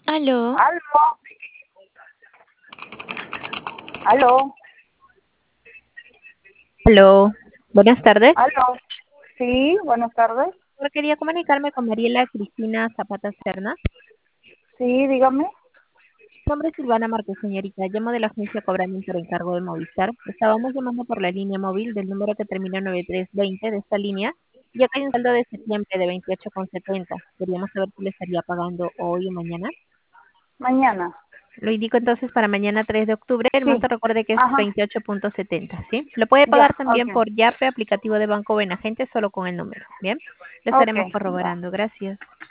Aló, Aló, aló, aló, buenas tardes. aló. Sí, buenas tardes. Yo quería comunicarme con Mariela Cristina Zapata Serna. Sí, dígame. Mi nombre es Silvana Márquez, señorita. Llamo de la agencia Cobrando por encargo de Movistar. Estábamos llamando por la línea móvil del número que termina en 9320 de esta línea, ya que hay un saldo de septiembre de 28,70. Queríamos saber si le estaría pagando hoy o mañana. Mañana. Lo indico entonces para mañana 3 de octubre. El Sí, monto recuerde que es ajá, 28,70, ¿sí? Lo puede ya, pagar también ok, por Yape, aplicativo de Banco Buenagente, solo con el número, ¿bien? Lo ok, estaremos ya. corroborando. Gracias.